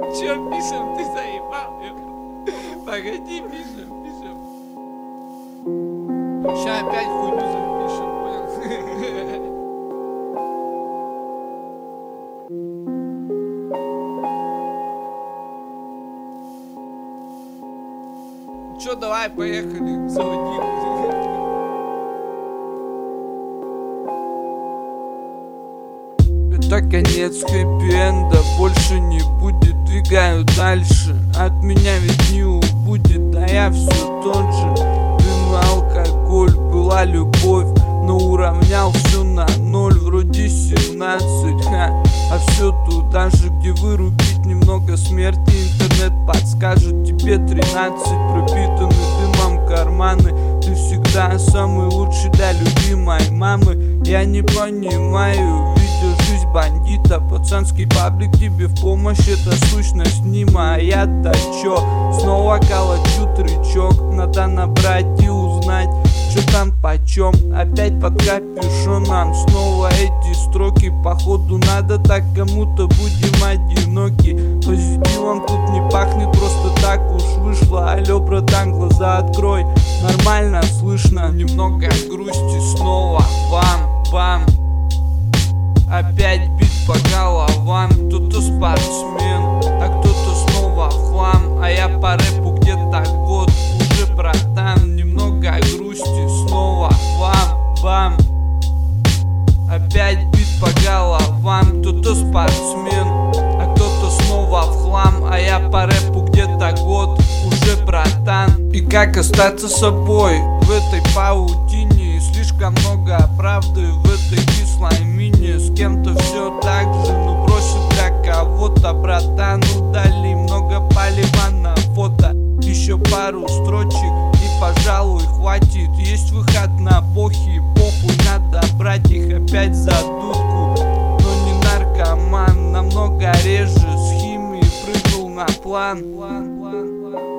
Чё пишем, ты заебал? Погоди, пишем. Ща опять хуйню запишем, понял? Чё, давай, поехали, заводи. Это конец хэппи-энда, больше не будет, двигаю дальше. От меня ведь не убудет, а я все тот же. Дым, алкоголь, была любовь, но уравнял все на ноль, вроде 17, а все туда же, где вырубить немного смерти. Интернет подскажет тебе 13, пропитаны дымом карманы. Ты всегда самый лучший для любимой мамы. Я не понимаю, жизнь бандита, пацанский паблик тебе в помощь, это сущность не моя-то чё? Снова калачу трючок, надо набрать и узнать, чё там почем. Опять под капюшоном, снова эти строки, походу надо так, кому-то будем одиноки. Позитивом тут не пахнет, просто так уж вышло. Алло, братан, глаза открой, нормально слышно. Немного грусти снова, бам-бам. Опять бит по головам, кто-то спортсмен, а кто-то снова в хлам. А я по рэпу где-то год уже, братан. Немного грусти, снова бам-бам. Опять бит по головам, кто-то спортсмен, а кто-то снова в хлам. А я по рэпу где-то год уже, братан. И как остаться собой в этой паутине? Слишком много правды в этой кислой мине. С кем-то все так же, ну бросил для кого-то, братан. Удали много полива на фото, еще пару строчек и пожалуй хватит. Есть выход на бохи, похуй, надо брать их опять за дудку. Но не наркоман, намного реже с химией прыгнул на план.